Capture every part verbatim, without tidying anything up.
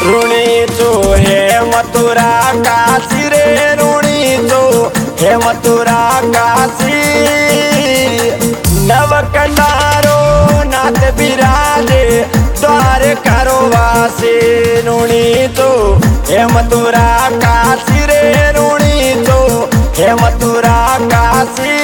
ऋणी तो हे मथुरा काशी रे ऋणी तो हे मथुरा काशी नव कंडारो नाथ बिराजे द्वार करो वासी ऋणी तो हे मथुरा काशी रे ऋणी तो हे मथुरा काशी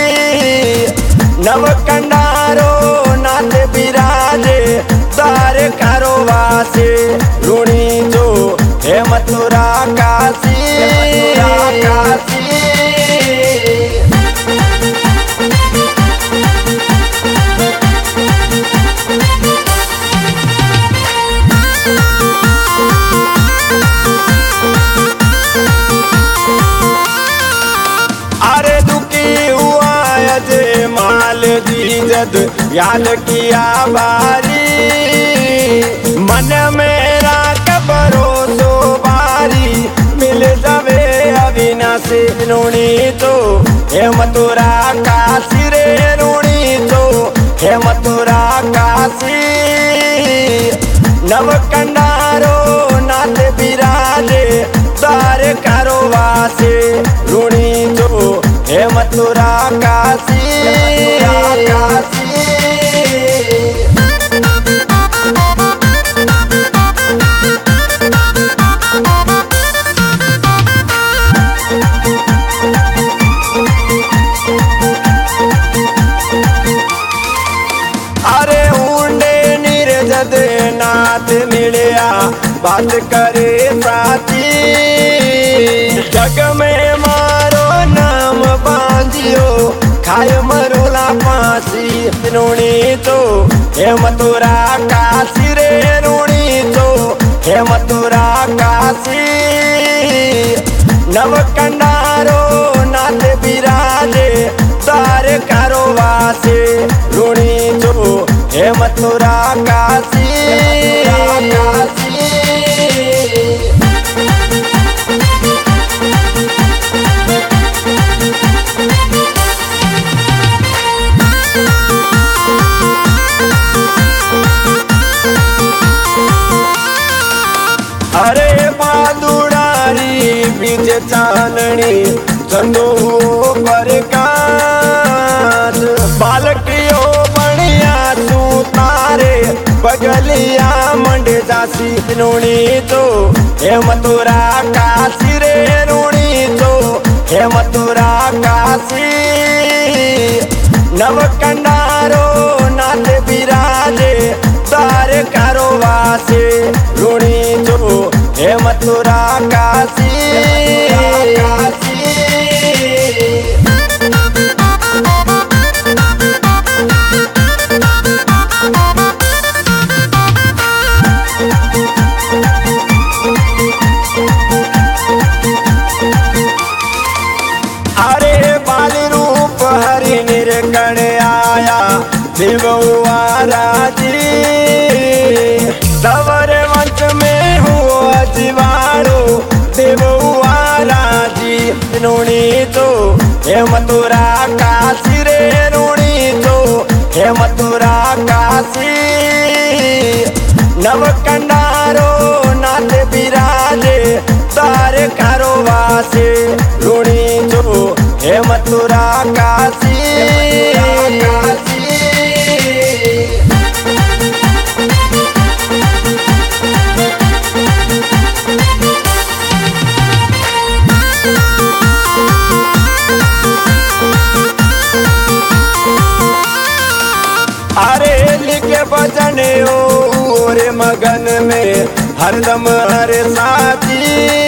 नव कंडारो नाथ बिराजे द्वार करो वासी ऋणी तो हे मथुरा काशी काशी अरे दुखी हुआ अजय माल दीजत याद किया बारी मन मेरा भरोसो बारी मिल जावे अविनाशी ऋणी तो हे मथुरा काशी रे ऋणी तो हे मथुरा काशी नव कंडारो नाथ बिराजे द्वार करो वासी ऋणी तो हे मथुरा काशी काशी अरे ऊंडे निर्जद नाथ मिलिया बात करे साथी जग में मारो नाम बांधियो खाए मरोला फांसी ऋणी तो हे मथुरा काशी रे ऋणी तो हे मथुरा काशी नव कंडारो नाथ बिराजे द्वार करो वासी ऋणी तो हे मथुरा काशी काशी अरे बादुड़ारी बीच चाननी चंदो पर काज बालकियो बढ़िया तू तारे बगलिया मंड जासी ऋणी तो हे मथुरा काशी रे ऋणी तो हे मथुरा काशी नव कंडारो नाथ बिराजे द्वार करो वासी ऋणी तो हे मथुरा काशी काशी अरे बाल रूप हरि निर्गण आया देवुआ राजी सवर वंश में हुआ जीवाणु देवुआ राजी ऋणी तो हे मथुरा काशी रे ऋणी तो हे मथुरा काशी नव कंडारो नाथ बिराजे द्वार करो वासी ऋणी तो हे मथुरा काशी काशी अरे लिखे भजन ओ रे मगन में हरदम हरे साथी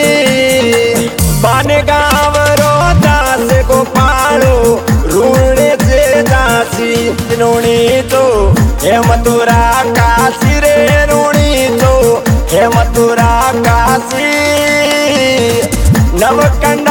बाने गाँव रो दास को पालो रूणे से दासी ऋणी तो हे मथुरा काशी रे ऋणी तो हे मथुरा काशी नव कंड